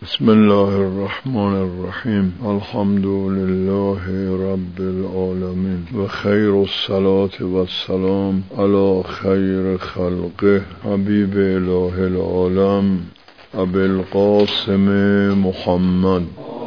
بسم الله الرحمن الرحیم. الحمد لله رب العالمین و خیر الصلاة و السلام علی خیر خلقه حبیب اله العالم ابی القاسم محمد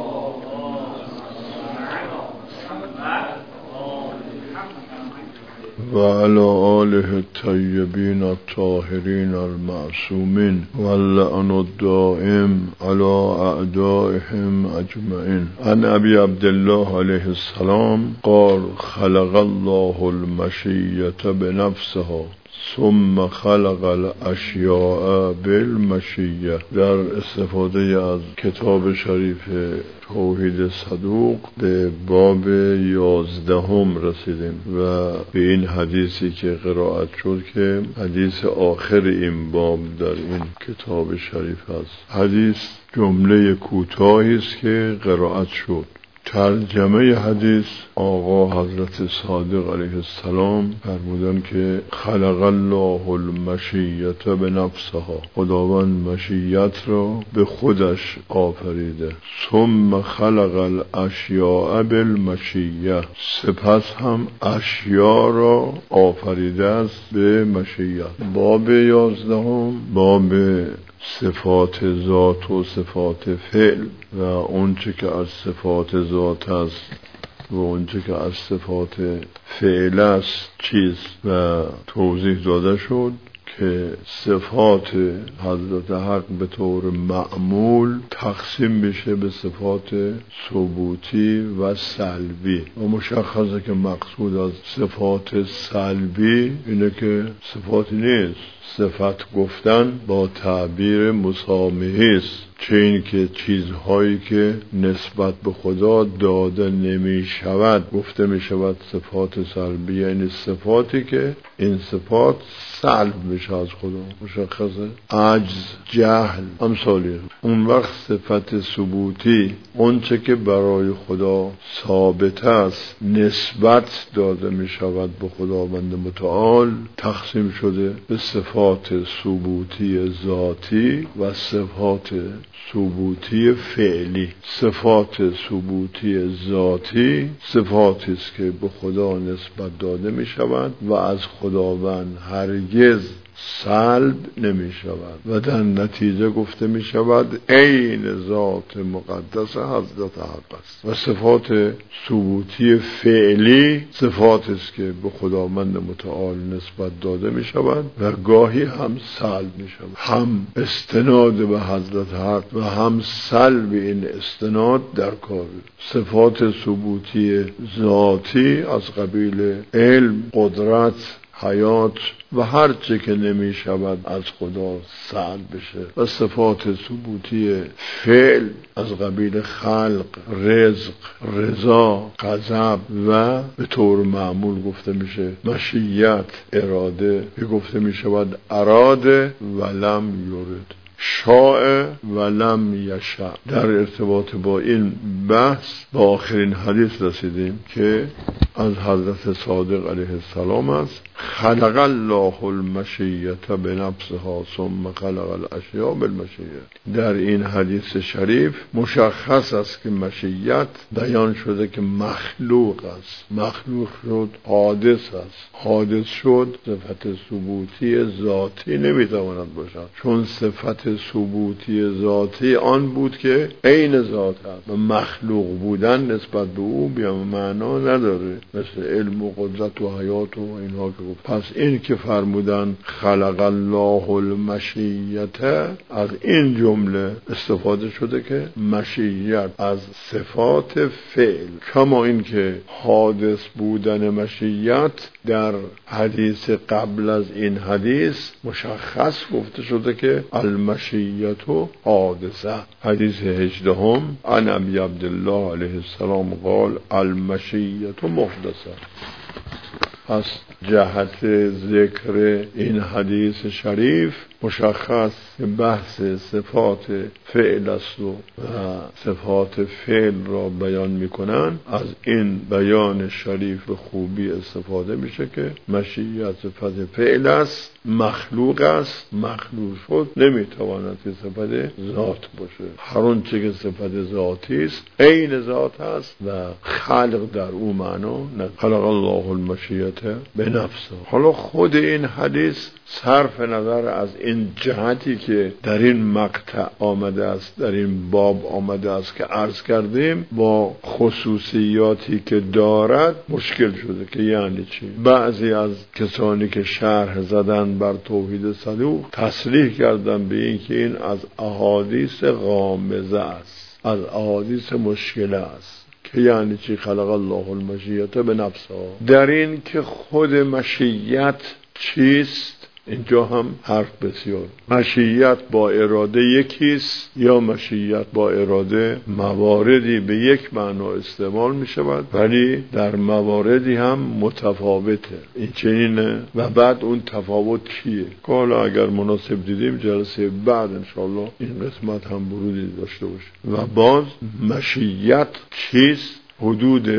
و علی آله الطیبین الطاهرین المعصومین و اللعن الدائم علی اعدائهم اجمعین. عن ابی عبدالله علیه السلام قال خلق الله المشیة بنفسها ثم خلق الاشیاء بالمشیة. در استفاده از کتاب شریف توحید صدوق به باب 11 رسیدیم و به این حدیثی که قرائت شد که حدیث آخر این باب در این کتاب شریف است. حدیث جمله کوتاهی است که قرائت شد. ترجمه حدیث آقا حضرت صادق علیه السلام فرمودن که خلق الله المشیة بنفسها، خداوند مشیت را به خودش آفریده. ثم خلق الاشیاء بالمشیة، سپس هم اشیا را آفریده است به مشیت. باب 11 باب صفات ذات و صفات فعل و اونچه که از صفات ذات است و اونچه که از صفات فعل است چیست و توضیح داده شد که صفات حضرت حق به طور معمول تقسیم میشه به صفات ثبوتی و سلبی و مشخصه که مقصود از صفات سلبی اینه که صفاتی نیست. صفت گفتن با تعبیر مسامحی است، چه این که چیزهایی که نسبت به خدا داده نمی شود گفته می شود صفات سلبی، یعنی صفاتی که این صفات سلب میشه از خدا، مشخصه عجز، جهل، امثالی. اون وقت صفت ثبوتی اون چه که برای خدا ثابت است نسبت داده می شود به خداوند متعال تقسیم شده به صفات ثبوتی ذاتی و صفات ثبوتی فعلی. صفات ثبوتی ذاتی صفاتی است که به خدا نسبت داده می شود و از خداوند هرگز سلب نمی شود و در نتیجه گفته می شود عین ذات مقدس حضرت حق است. و صفات ثبوتی فعلی صفاتی است که به خداوند متعال نسبت داده می شود و گاهی هم سلب می شود، هم استناد به حضرت حق و هم سلب این استناد در کار. صفات ثبوتی ذاتی از قبیل علم، قدرت، حیات و هر چه که نمی شود از خدا سلب بشه. و صفات ثبوتی فعل از قبیل خلق، رزق، رضا، غضب و به طور معمول گفته میشه مشیت، اراده، که گفته می شود اراده ولم یرد، شاء ولم یشاء. در ارتباط با این بحث با آخرین حدیث رسیدیم که از حضرت صادق علیه السلام است. خلق الله المشیة بنفسها ثم خلق الاشیاء بالمشیة. در این حدیث شریف مشخص است که مشیت بیان شده که مخلوق است، مخلوق شد حادث است، حادث شد صفت ثبوتی ذاتی نمیتواند باشد، چون صفت ثبوتی ذاتی آن بود که عین ذات است و مخلوق بودن نسبت به او بیا معنا نداره، مثل علم و قدرت و حیات و اینها که گفت. پس این که فرمودن خلق الله المشیة، از این جمله استفاده شده که مشیت از صفات فعل، کما این که حادث بودن مشیت در حدیث قبل از این حدیث مشخص گفته شده که المشیة حادثه. حدیث 18 عن ابی عبدالله علیه السلام قال المشیة محدثه. پس جهت ذکر این حدیث شریف مشخص بحث صفات فعل است و صفات فعل را بیان میکنن. از این بیان شریف به خوبی استفاده میشه که مشیت صفت فعل است، مخلوق است، مخلوق شد نمیتواند که صفت ذات باشه. هر آنچه که صفت ذاتی است عین ذات است و خلق در او معنا نه. خلق الله المشیت به نفسه. حالا خود این حدیث صرف نظر از این جهتی که در این مقطع آمده است، در این باب آمده است که عرض کردیم، با خصوصیاتی که دارد مشکل شده که یعنی چی. بعضی از کسانی که شرح زدن بر توحید صدوق تصریح کردن به این که این از احادیث غامضه است، از احادیث مشکل است. که یعنی چی خلق الله المشیت به نفسه؟ در این که خود مشیت چیست اینجا هم حرف بسیار. مشیت با اراده یکیست یا مشیت با اراده مواردی به یک معنا استعمال می شود ولی در مواردی هم متفاوته. این چنینه و بعد اون تفاوت کیه؟ که حالا اگر مناسب دیدیم جلسه بعد انشاءالله این قسمت هم ورودی داشته باشه. و باز مشیت چیست؟ حدود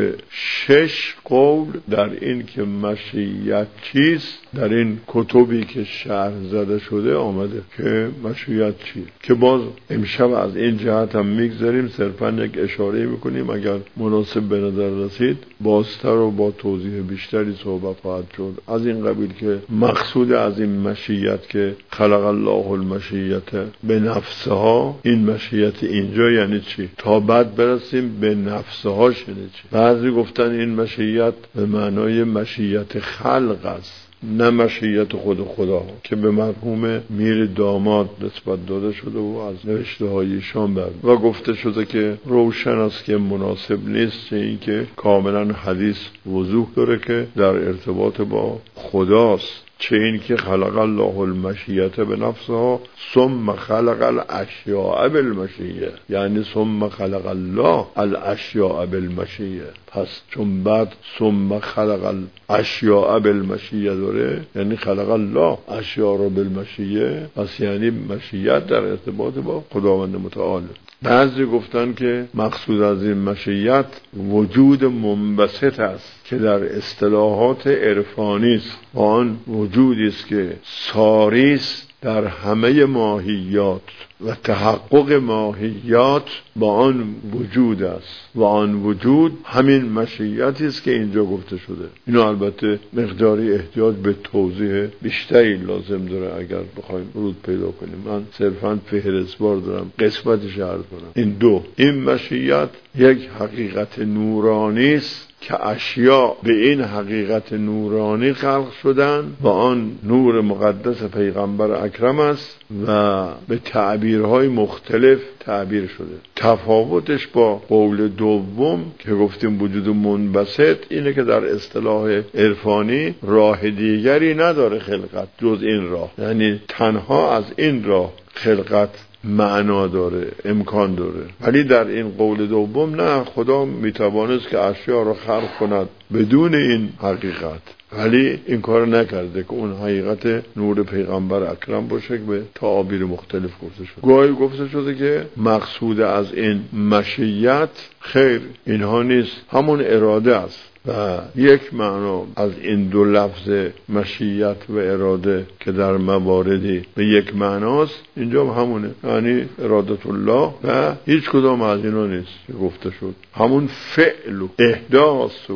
6 قول در این که مشیت چیست در این کتبی که شرح زده شده آمده که مشیت چیه، که باز امشب از این جهت هم میگذاریم، صرفا یک اشاره میکنیم. اگر مناسب به نظر رسید بازتر و با توضیح بیشتری صحبت خواهد شد از این قبیل که مقصود از این مشیت که خلق الله المشیت به نفسها، این مشیت اینجا یعنی چی تا بعد برسیم به نفسهاش یعنی چی. بعضی گفتن این مشیت به معنای مشیت خلق است، نه مشیت خود خدا که به مرحوم میر داماد نسبت داده شده و از نوشته هایشان بر و گفته شده که روشن است که مناسب نیست، چه این که کاملا حدیث وضوح داره که در ارتباط با خداست، چه این که خلق الله المشیت به نفسها ثم خلق الاشیاء بالمشیه، یعنی ثم خلق الله الاشیاء بالمشیه. پس چون بعد ثم خلق الاشیاء بالمشیه داره یعنی خلق الله اشیاء را بالمشیه، پس یعنی مشیت در ارتباط با خداوند متعال. بعضی گفتن که مقصود از این مشیت وجود منبسط است که در اصطلاحات عرفانی است و آن وجودی است که ساری است در همه ماهیات و تحقق ماهیات با آن وجود است و آن وجود همین مشیتی است که اینجا گفته شده. اینو البته مقداری احتیاج به توضیح بیشتری لازم داره اگر بخوایم ورود پیدا کنیم. من صرفاً فهرستوار دارم قسمتش عرض کنم. این مشیت یک حقیقت نورانی است که اشیاء به این حقیقت نورانی خلق شدن و آن نور مقدس پیغمبر اکرم است و به تعبیرهای مختلف تعبیر شده. تفاوتش با قول دوم که گفتیم وجود منبسط اینه که در اصطلاح عرفانی راه دیگری نداره خلقت جز این راه، یعنی تنها از این راه خلقت معنا داره، امکان داره. ولی در این قول دوم نه، خدا میتوانست که اشیاء رو خلق کند بدون این حقیقت، ولی این کار نکرده که اون حقیقت نور پیغمبر اکرم باشه که به تعابیر مختلف گفته شده. گاهی گفته شده که مقصود از این مشیت خیر اینها نیست، همون اراده است و یک معنا از این دو لفظ مشیت و اراده که در مواردی به یک معناست اینجا همونه، یعنی ارادت الله و هیچ کدام از اینا نیست که گفته شد. همون فعل و احداث و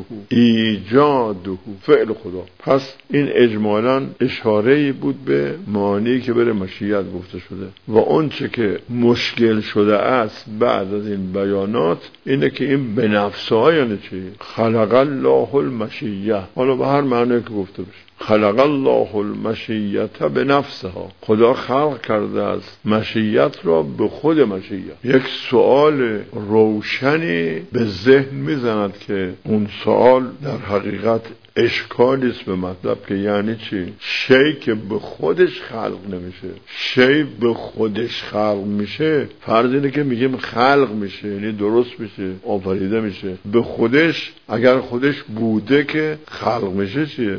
ایجاد و فعل خدا. پس این اجمالاً اشاره‌ای بود به معانی که بر مشیت گفته شده و اون چه که مشکل شده است بعد از این بیانات اینه که این به نفسها یعنی چی؟ خلق الله المشیه، حالا به هر معنی که گفته بشه، خلق الله المشیت به نفسها، خدا خلق کرده است مشیت را به خود مشیت. یک سوال روشنی به ذهن میزند که اون سوال در حقیقت اشکالی است به مطلب که یعنی چی؟ شی که به خودش خلق نمیشه، شی به خودش خلق میشه، فرض اینه که میگیم خلق میشه یعنی درست میشه، آفریده میشه. به خودش اگر خودش بوده که خلق میشه چیه؟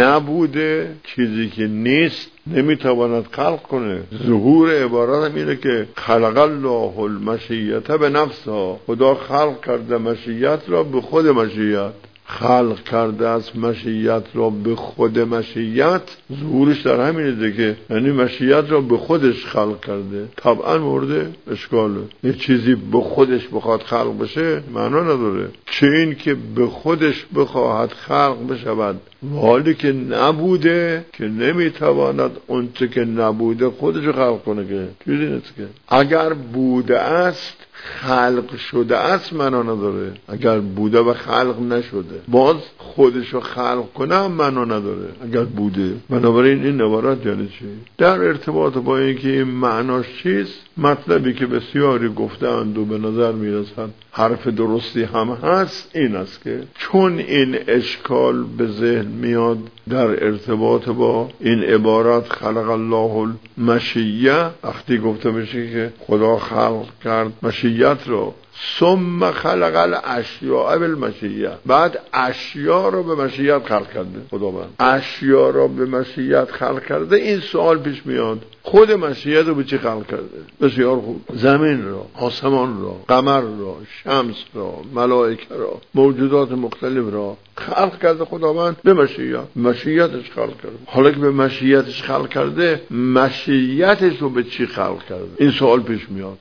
نبوده، چیزی که نیست نمیتواند خلق کنه. ظهور عبارت هم اینه که خلق الله المشیت به نفسها، خدا خلق کرده مشیت را به خود مشیت، خلق کرده از مشیت را به خود مشیت. ظهورش در همینه دیگه، یعنی مشیت را به خودش خلق کرده. طبعا مورد اشکاله، یه چیزی به خودش بخواد خلق بشه معنا نداره، چه این که به خودش بخواهد خلق بشود حالی که نبوده که نمیتواند اون چه که نبوده خودش خلق کنه، که چیزی نیست که اگر بوده است خلق شده است معنا نداره، اگر بوده و خلق نشده باز خودشو خلق کنه هم معنا نداره اگر بوده. بنابراین این عبارت یعنی چی؟ در ارتباط با اینکه این معناش چیست، مطلبی که بسیاری گفتند و به نظر میرسند حرف درستی هم هست این است که چون این اشکال به ذهن میاد در ارتباط با این عبارت خلق الله المشیه، وقتی گفته بشه که خدا خلق کرد مشیت رو، ثم خلق الاشیاء بالمشیه، بعد اشیاء رو به مشیت خلق کرده خداوند، اشیاء رو به مشیت خلق کرده. این سوال پیش میاد خود مشیت رو به چی خلق کرده؟ بسیار خوب، زمین را، آسمان را، قمر را، شمس را، ملائکه را، موجودات مختلف را خلق کرده خداوند به مشیت، مشیتش خلق کرده. حالا که به مشیتش خلق کرده، مشیتش رو به چی خلق کرده؟ این سوال پیش میاد،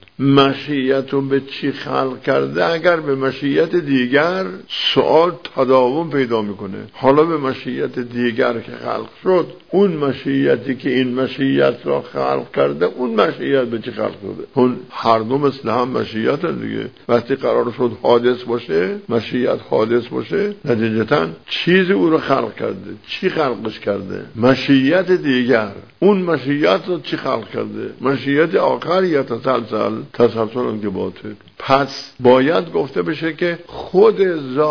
مشیت رو به چی خلق کرده؟ اگر به مشیت دیگر سوال تداوم پیدا میکنه. حالا به مشیت دیگر که خلق شد، اون مشیتی که این مشیت را خلق کرده، اون مشیت به چی خلق شده؟ اون هر دو مثل هم مشیت هست دیگه. وقتی قرار شد حادث باشه، مشیت حادث باشه، نتیجتاً چیزی او رو خلق کرده. چی خلقش کرده؟ مشیت دیگر. اون مشیت رو چی خلق کرده؟ مشیت آخر یا تسلسل اون که باطل. پس باید گفته بشه که خود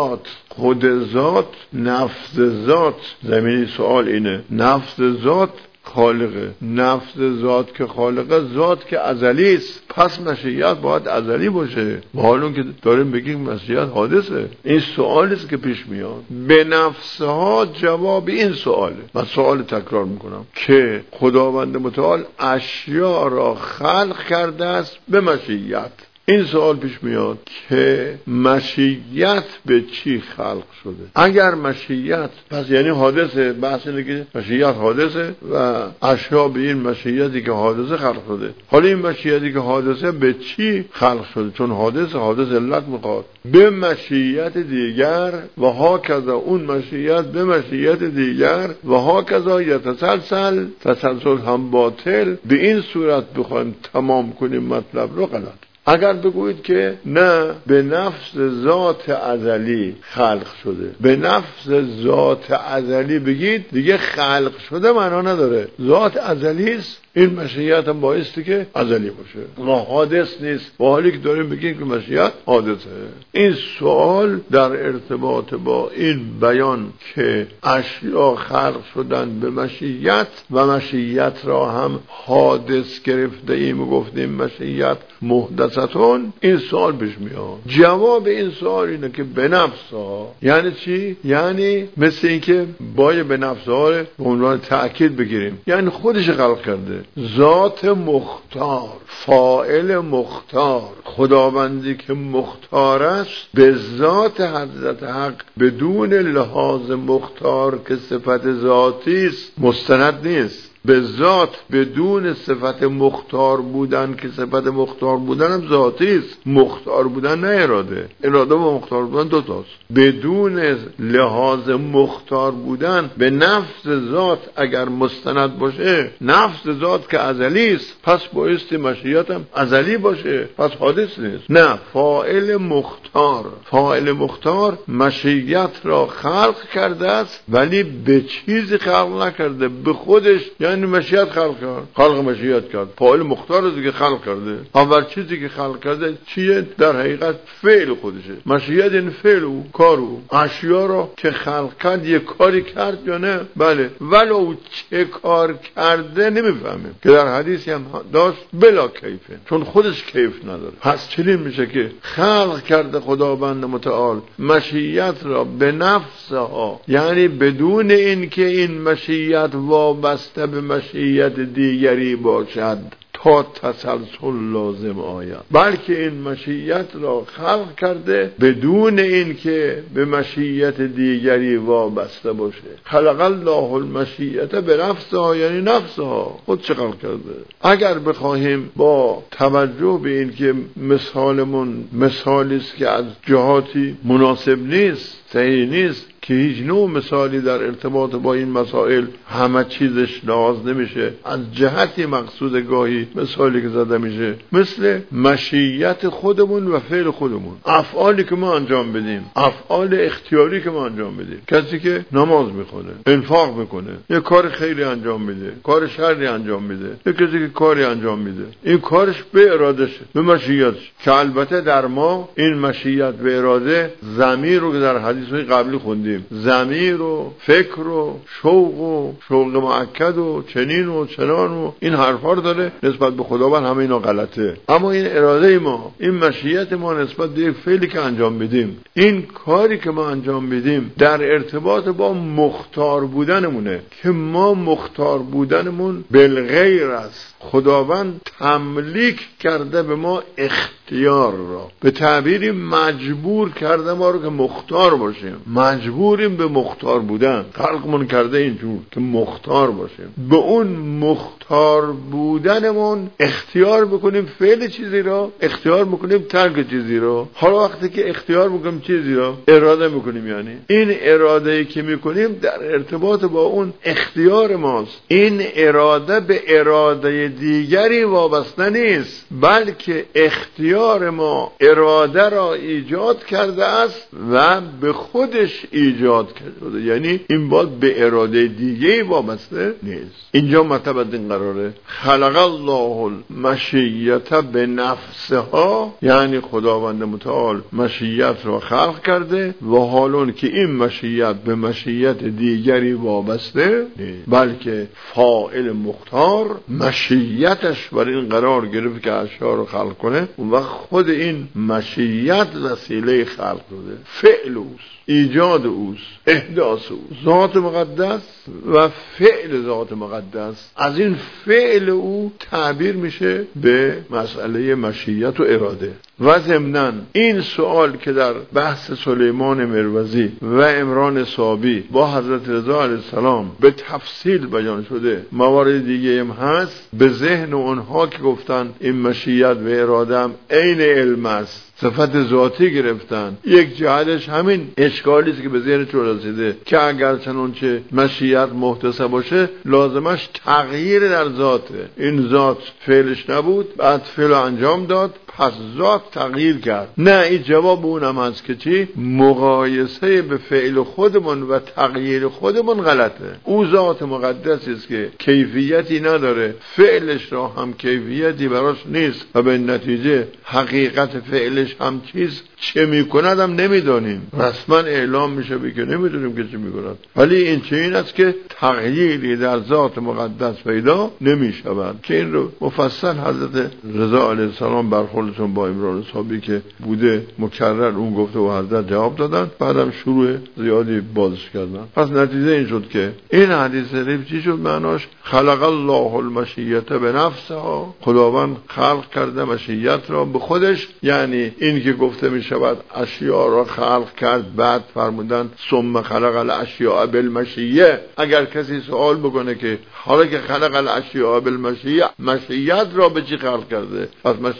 ذات، نفس ذات، زمینی سوال اینه، نفس ذات خالقه، نفس ذات که خالقه، ذات که ازلی است، پس مشیت باید ازلی باشه. حالا که داریم بگیم مشیت حادثه، این سوال است که پیش میاد. به نفسها جواب این سواله. من سوال تکرار میکنم که خداوند متعال اشیا را خلق کرده است به مشیت. این سوال پیش میاد که مشیت به چی خلق شده؟ اگر مشیت پس یعنی حادثه، بحث اینه که مشیت حادثه و اشیا به این مشیتی که حادثه خلق شده. حالا این مشیتی که حادثه به چی خلق شده؟ چون حادث علت میخواد به مشیت دیگر و هاکذا اون مشیت به مشیت دیگر و هاکذا تسلسل هم باطل. به این صورت بخوایم تمام کنیم مطلب رو غلط. اگر بگویید که نه به نفس ذات ازلی خلق شده، به نفس ذات ازلی بگید دیگه خلق شده معنا نداره، ذات ازلی است، این مشیت هم بایستی که ازلی باشه و حادث نیست، و حالی که داریم بگیم که مشیت حادثه. این سوال در ارتباط با این بیان که اشیا خلق شدن به مشیت و مشیت را هم حادث گرفته ایم و گفتیم مشیت محدثتون، این سوال پیش میاد. جواب این سوال اینه که به نفس ها یعنی چی؟ یعنی مثل این که باید به نفس ها به عنوان تأکید بگیریم، یعنی خودش خلق کرده، ذات مختار، فاعل مختار، خداوندی که مختار است به ذات حضرت حق بدون لحاظ مختار که صفت ذاتی است مستند نیست، به ذات بدون صفت مختار بودن که صفت مختار بودن هم ذاتی است، مختار بودن نه اراده، اراده و مختار بودن دو تاست. بدون لحاظ مختار بودن به نفس ذات اگر مستند باشه، نفس ذات که ازلی است پس بایستی مشیت هم ازلی باشه، پس حادث نیست. نه، فاعل مختار مشیت را خلق کرده است ولی به چیزی خلق نکرده، به خودش، یعنی مشیت خلق کرد، خلق مشیت کرد، فاعل مختار دیگه خلق کرده. اول چیزی که خلق کرده چیه؟ در حقیقت فعل خودشه. مشیت این فعل او، کار او. اشیا رو که خلق کرد یه کاری کرد یا نه؟ بله، ولو چه کار کرده نمیفهمیم که در حدیثی هم داشت بلا کیفه، چون خودش کیف نداره. پس چنین میشه که خلق کرده خداوند متعال مشیت را به نفسها، یعنی بدون این که این مشیت وابسته به مشیت دیگری باشد تا تسلسل لازم آید، بلکه این مشیت را خلق کرده بدون این که به مشیت دیگری وابسته باشه. خلق الله المشیت به نفسها، یعنی نفسها خود چه خلق کرده. اگر بخواهیم با توجه به این که مثالمون مثالی است که از جهاتی مناسب نیست، صحیح نیست، که هیچ نوع مثالی در ارتباط با این مسائل همه چیزش لحاظ نمیشه، از جهتی مقصود گاهی مثالی که زده میشه مثل مشیت خودمون و فعل خودمون، افعالی که ما انجام بدیم، افعال اختیاری که ما انجام بدیم. کسی که نماز میخونه، انفاق میکنه، یه کار خیری انجام میده، کار شری انجام میده، یه کسی که کاری انجام میده، این کارش به ارادشه، به مشیتش، که البته در ما این مشیت به اراده ضمیر رو که در حدیث قبلی خوندیم، ضمیر و فکر و شوق مؤکد و چنین و چنان و این حرفا رو داره نسبت به خداوند. همه اینا غلطه. اما این اراده ما، این مشیت ما نسبت به یک فعلی که انجام بدیم، این کاری که ما انجام بدیم در ارتباط با مختار بودنمونه که ما مختار بودنمون بالغیر است. خداوند تملیک کرده به ما اختیار را، به تعبیری مجبور کرده ما رو که مختار باشیم. مجبوریم به مختار بودن، خلقمون کرده اینجور که مختار باشیم. به اون مختار بودنمون اختیار بکنیم فعل چیزی را، اختیار بکنیم ترک چیزی را. حالا وقتی که اختیار بکنیم چیزی را، اراده میکنیم، یعنی این اراده‌ای که میکنیم در ارتباط با اون اختیار ماست. این اراده به اراده دیگری وابسته نیست، بلکه اختیار ما اراده را ایجاد کرده است و به خودش ایجاد کرده، یعنی این باید به اراده دیگری وابسته نیست. اینجا مطلب این قراره خلق الله المشیت به نفسها، یعنی خداوند متعال مشیت را خلق کرده و حالون که این مشیت به مشیت دیگری وابسته نیست، بلکه فاعل مختار مشیتش بر این قرار گرفت که اشیاء رو خلق کنه و خود این مشیت وسیله خلق بوده، فعل اوست، ایجاد اوست، احداث اوست. ذات مقدس و فعل ذات مقدس از این فعل او تعبیر میشه به مسئله مشیت و اراده. و ضمناً این سوال که در بحث سلیمان مروزی و عمران صابی با حضرت رضا علیه السلام به تفصیل بیان شده، موارد دیگه هم هست، به ذهن اونها که گفتن این مشیت و اراده هم عین علم است، صفت ذاتی گرفتن. یک جهتش همین اشکالی است که به ذهنشون رسیده که اگر چنانچه مشیت محدثه باشه لازمش تغییر در ذاته. این ذات فعلش نبود، بعد فعل انجام داد، پس ذات تغییر کرد. نه، این جواب اونم هست که چی؟ مقایسه به فعل خودمون و تغییر خودمون غلطه. او ذات مقدسی است که کیفیتی نداره، فعلش را هم کیفیتی براش نیست و به نتیجه حقیقت فعلش هم چیز چه میکند هم نمیدانیم، رسما اعلام میشه که نمیدونیم که چه میکند، ولی این چه این است که تغییری در ذات مقدس پیدا نمیشود که این رو مفصل حضرت رضا علیه السلام برخوردشون با عمران صابی که بوده مکرر اون گفته و حضرت جواب دادن، بعدم شروع زیادی بازش کردن. پس نتیجه این شد که این حدیث شریف چی شد معناش؟ خلق الله المشیت به نفسها، خداوند خلق کرده مشیت را به خودش، یعنی این که گفته می شود اشیاء را خلق کرد، بعد فرمودن ثم خلق الاشیاء بالمشیه. اگر کسی سوال بکنه که حالا که خلق الاشیاء بالمشیه، مشیت را به چی خلق کرده؟ پس مشیت شد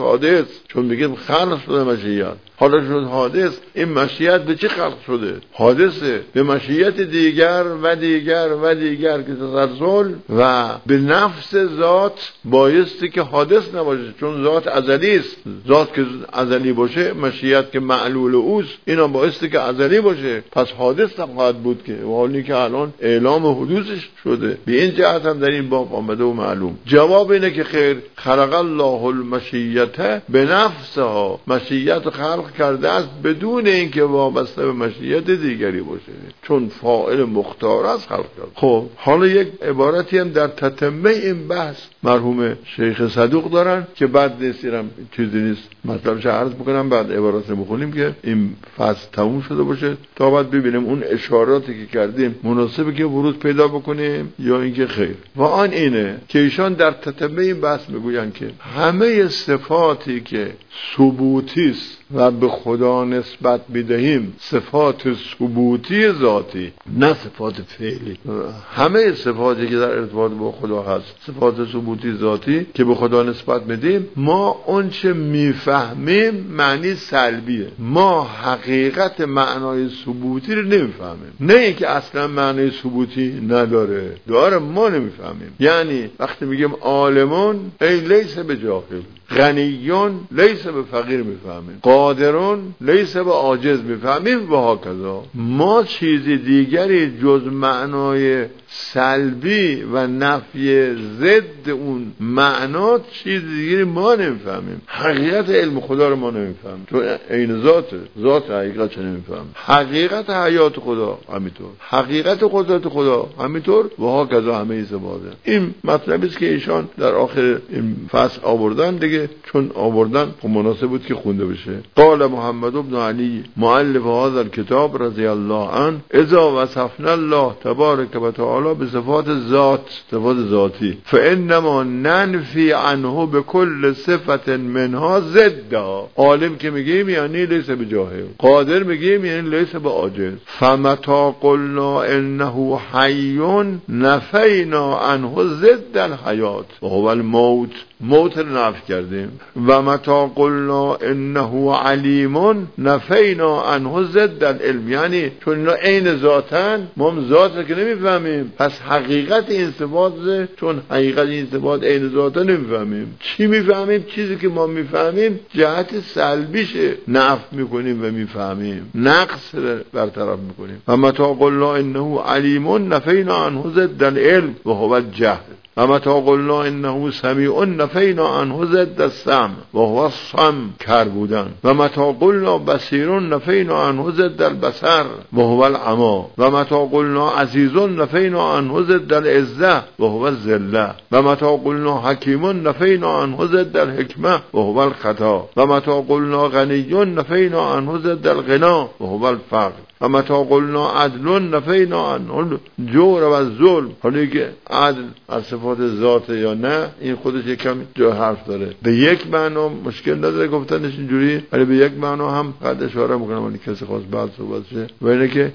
حادث، چون میگیم خلق شده مشیت، حالا شد حادث. این مشیت به چه خلق شده؟ حادثه به مشیت دیگر و دیگر و دیگر که تسلسل و به نفس ذات بایستی که حادث نباشه، چون ذات ازلی است. ذات که ازلی باشه، مشیت که معلول اوست، اینا بایستی که ازلی باشه، پس حادث نخواهد بود که حالی که الان اعلام حدوثش شده. به این جهت هم در این باب آمده و معلوم. جواب اینه که خیر، خلق الله المشیت به نفسها، مشیت خلق کرده است بدون اینکه وابسته به مشیت دیگری باشه، چون فاعل مختار است خلق کرد. خب حالا یک عبارتی هم در تتمه این بحث مرحوم شیخ صدوق دارن که بعد نیستیرم چیزی نیست، مطلبش عرض بکنم، بعد عبارات رو بخونیم که این فصل تموم شده باشه، تا بعد ببینیم اون اشاراتی که کردیم مناسبه که ورود پیدا بکنیم یا اینکه خیر. و آن اینه که ایشان در تتمه این بحث میگوین که همه صفاتی که ثبوتی است و به خدا نسبت میدهیم صفات ثبوتی ذاتی، نه صفات فعلی. همه صفاتی که در ارتباط با خدا هست صفات ثبوتی ذاتی که به خدا نسبت میدیم، ما اون چه میفهمیم معنی سلبیه، ما حقیقت معنای ثبوتی رو نمیفهمیم. نه اینکه اصلا معنی ثبوتی نداره، داره، ما نمیفهمیم. یعنی وقتی میگیم عالمون ای لیس به جاهل، غنیون لیس به فقیر میفهمیم، قادرون لیس به عاجز میفهمیم و هاکذا. ما چیزی دیگری جز معنای سلبی و نفی ضد اون معنا چیز دیگری ما نمیفهمیم. حقیقت علم خدا رو ما نمیفهمیم، تو عین ذات حقیقت نمیفهمیم. حقیقت حیات خدا همینطور، حقیقت قدرت خدا همینطور و هاکذا همه صفاته. این مطلبی است که ایشان در آخر این فصل آوردن دیگه، چون آوردن خب مناسب بود که خونده بشه. قال محمد بن علی مؤلف هذا الكتاب رضی الله عنه اذا وصفنا الله تبارک و تعالی بصفات ذات، صفات ذاتی، فانما ننفی عنه بكل صفت منها ضدها. عالم که میگیم یعنی لیس به جاهل، قادر میگیم یعنی لیس به عاجز. فمتى قلنا انه حی نفینا عنه ضد الحیات وهو الموت، موت رو نفی کردیم. و متى قلنا انه علیم نفینا عنه ضد العلم، یعنی چون اینا عین ذاتن، ما هم ذات رو که نمیفهمیم، پس حقیقت این صفات، چون حقیقت این صفات عین ذات نمیفهمیم. چی میفهمیم؟ چیزی که ما میفهمیم جهت سلبیشه نفی میکنیم و میفهمیم، نقص رو برطرف میکنیم. و متى قلنا انه علیم نفینا عنه ضد العلم وهو الجهل. و متى قلنا انه سمیع نفینا عنه ضد السمع وهو الصم، کر بودن. و متى قلنا بصیر نفینا عنه ضد البصر وهو العمی. و متى قلنا عزیز نفینا عنه ضد العزة وهو الذلة. و متى قلنا حکیم نفینا عنه ضد الحکمة وهو الخطا. و متى قلنا غنی نفینا عنه ضد الغنا وهو الفقر. و متى قلنا عدل نفینا عنه الجور و الظلم. حالی که عدل از صفات ذات یا نه، این خودش یکم جا حرف داره. به یک معنا مشکل نداره گفتنش اینجوری، ولی به یک معنا هم قد اشاره میکنم ولی کسی خواست بعد صحبت شه، و اینه که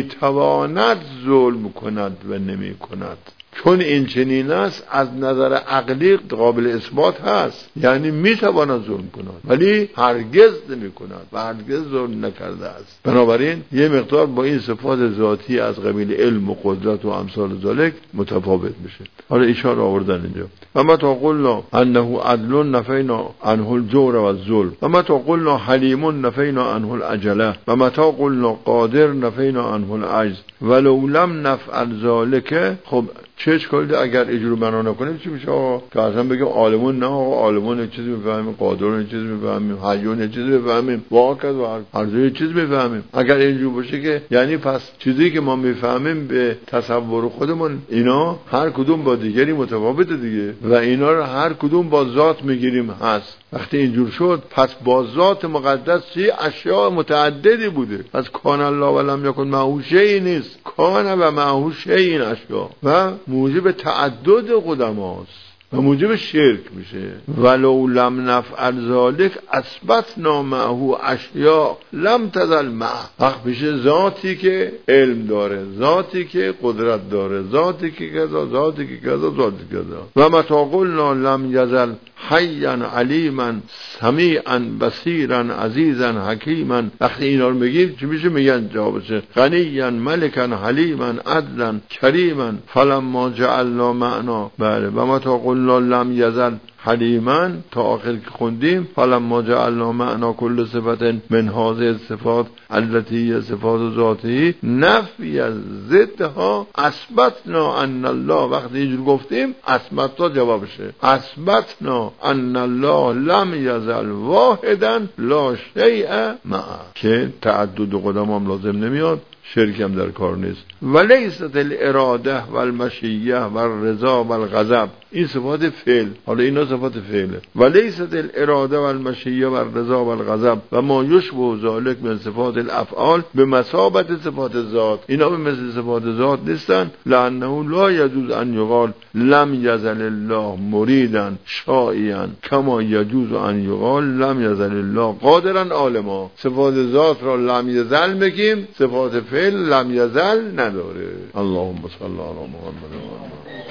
میتواند ظلم کند و نمی کند. چون این چنین است از نظر عقلی قابل اثبات هست، یعنی میتواند ظلم کند ولی هرگز نمی کند و هرگز ظلم نکرده است. بنابراین یه مقدار با این صفات ذاتی از قبیل علم و قدرت و امثال ذالک متفاوت میشه. حالا اشاره آوردن اینجا. و متى قلنا انه عدل نفینا عنه الجور و الظلم. و متى قلنا حلیم نفینا عنه العجله. و متى قلنا قادر نفینا عنه العجز. ولو لم نفعل ذلك. خب چه اشکالی اگر اجرو بنا نکنیم چی میشه؟ که اصلا بگیم عالمون نه، عالمون چیزی میفهمیم، قادرون چیزی میفهمیم، حیون چیزی میفهمیم، واقعا هر جای چیز میفهمیم. اگر اینجور باشه که یعنی پس چیزی که ما میفهمیم به تصور خودمون، اینا هر کدوم با دیگری متفاوته دیگه، و اینا رو هر کدوم با ذات میگیریم هست. وقتی اینجور شد پس با ذات مقدس چی اشیاء متعددی بوده. پس کان الله ولم یکن معه شیء نیست، کان و معه شیء این اشیاء و موجب تعدد قدماست. و موجب شرک میشه. ولو لم نفعل ذلک اثبتنا معه اشیاء لم تزل معه. حق میشه ذاتی که علم داره، ذاتی که قدرت داره، ذاتی که کذا، ذاتی که کذا، ذاتی که کذا. و متا قلنا لم یزل حیا علیما سمیعا بصیرا عزیزا حکیما. وقتی اینا رو میگیم چی میشه؟ میگن جوابشه غنیا ملکا حلیما عدلا کریما فلما جعلنا معنا. بله. و متا قلنا لم یزل حلیما تا آخر که خوندیم فلما جعلنا معنا کل صفت من هذه الصفات التي صفات ذاتی نفی ضدها اثبتنا ان الله. وقتی اینجور گفتیم اثبتنا جوابشه اثبتنا ان الله لم یزل واحدا لا شیء معه، که تعدد قدم هم لازم نمیاد، شرک هم در کار نیست. ولیست الاراده و المشیه و الرضا و الغضب. این صفات فعل، حالا اینا صفات فعله. ولیست الاراده و المشیه و الرضا و الغضب و ما یشبه ذلک من صفات الافعال به مثابت صفات ذات. اینا به مثل صفات ذات نیستن. لانه لا یجوز ان یقال لم یزل الله مریدا شائعا کما یجوز ان یقال لم یزل الله قادرا عالما. صفات ذات را لم یزل میگیم، صفات فعل لم یزل نداره. اللهم صل علی محمد و آله.